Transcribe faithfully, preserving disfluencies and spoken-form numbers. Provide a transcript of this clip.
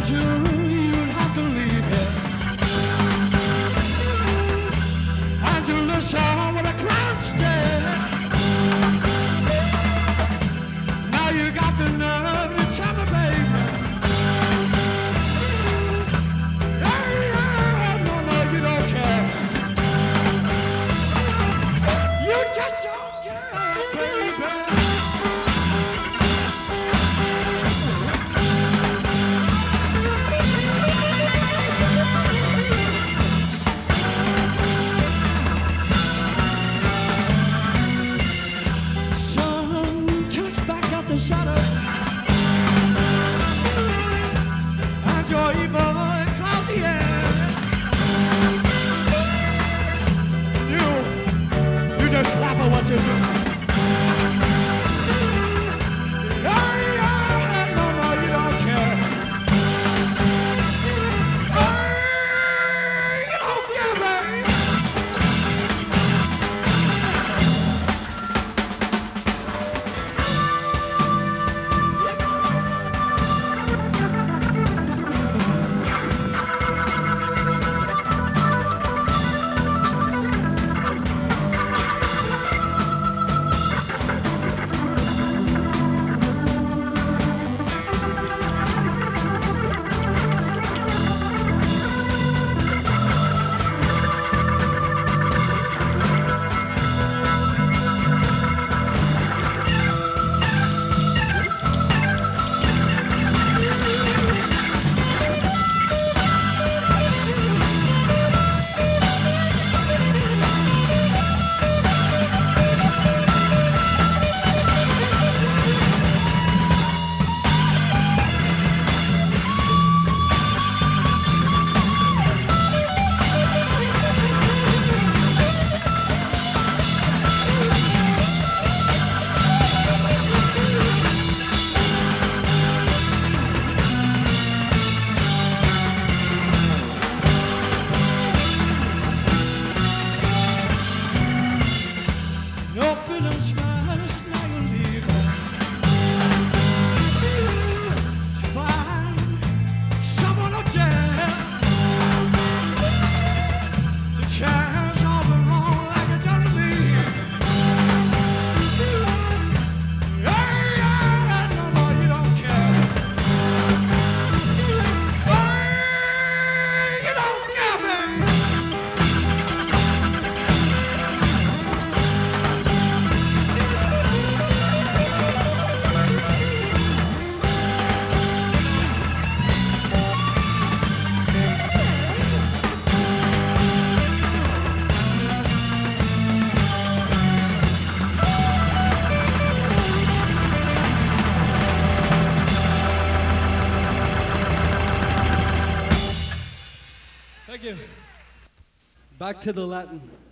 you, you'd have to leave here. And you listen with a crowd stare. Now you got the nerve to tell me, baby. Yeah, yeah, no, no, you don't care. You just don't care, baby. The shadow and your evil and cloudy air. You, you just laugh at what you do. Yeah, yeah, no, no, you don't care. Hey, you don't care, baby. Thank you. Back to the Latin.